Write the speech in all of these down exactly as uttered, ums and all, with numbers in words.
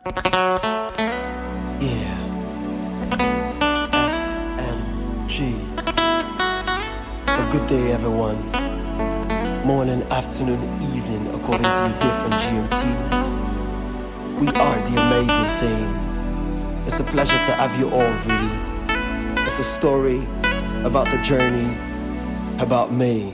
Yeah. F M G. A good day, everyone. Morning, afternoon, evening, according to your different G M Ts. We are the amazing team. It's a pleasure to have you all, really. It's a story about the journey, about me.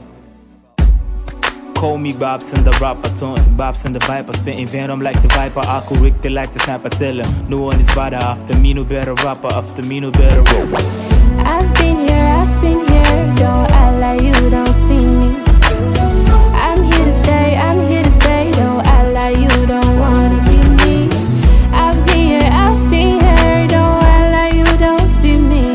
Call me Babson the rapper, tone Babson the viper, spitting venom like the viper. I could Rick the like the sniper, tell him no one is better after me, no better rapper after me, no better rapper. I've been here, I've been here, don't act like you don't see me. I'm here to stay, I'm here to stay, don't act like you don't wanna be me. I've been here, I've been here, don't act like you don't see me.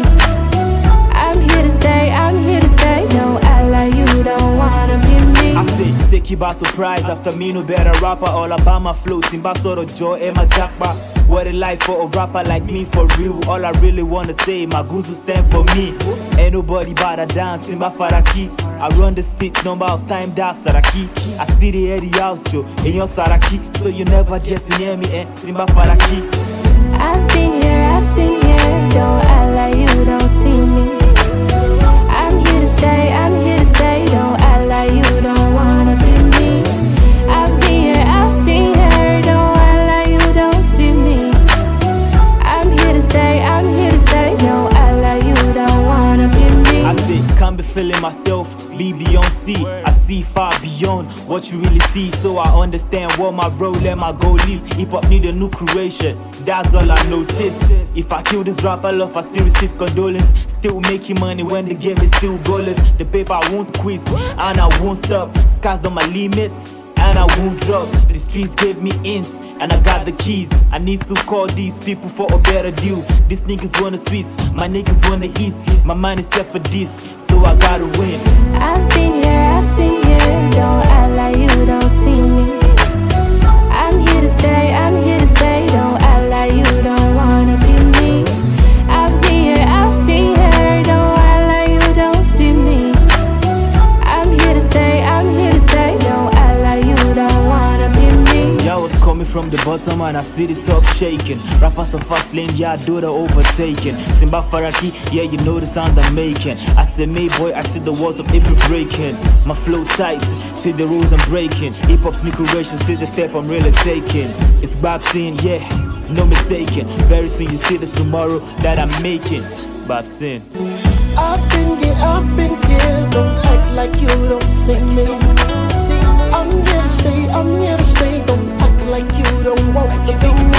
I'm here to stay, I'm here to stay, don't act like you don't wanna be me. I say, take you by surprise after me, no better rapper. All about my flow, Simba sort of joy and my jackpot. What a life for a rapper like me, for real. All I really wanna say, my goons will stand for me. Ain't nobody but a dance in my Faraki. I run the seat number of time, that's Saraki. I see the Eddie house, Joe, in your Saraki. So you never get to hear me, eh, Simba Faraki. I've been here, I've been here, don't act like you don't see me. I'm here to stay, I'm here to stay, don't act like you don't wanna be me. I've been here, I've been here, don't act like you don't see me. I'm here to stay, I'm here to stay, don't act like you don't wanna be me. I say, can't be feeling myself, be beyond sea. I see far beyond what you really see. So I understand what my role and my goal is. Hip hop need a new creation, that's all I notice. If I kill this rapper love, I still receive condolence. Still making money when the game is still goalless. The paper won't quit, and I won't stop. Sky's on my limits, and I won't drop. The streets gave me hints, and I got the keys. I need to call these people for a better deal. These niggas wanna tweets, my niggas wanna eat. My mind is set for this, so I gotta win. I've been here, I've been here, don't act like you don't see me. I'm here to stay, I'm here to stay, don't act like you don't wanna be me. I've been here, I've been here, don't act like you don't see me. I'm here to stay, I'm here to stay, don't act like you don't wanna be me. Yeah, I was coming from the bottom and I see the top shaking. Rappers are fast lane, yeah, I do the overtaking. Simba Faraki, yeah, you know the sound I'm making. I say, May boy, I see the walls of April breaking. My flow tight, see the rules I'm breaking. Hip hop's new creation, see the step I'm really taking. It's Babson, yeah, no mistaken. Very soon you see the tomorrow that I'm making. Babson. I've been here, I've been here, don't act like you don't see me. I'm here to stay, I'm here to stay, don't act like you don't want to be me.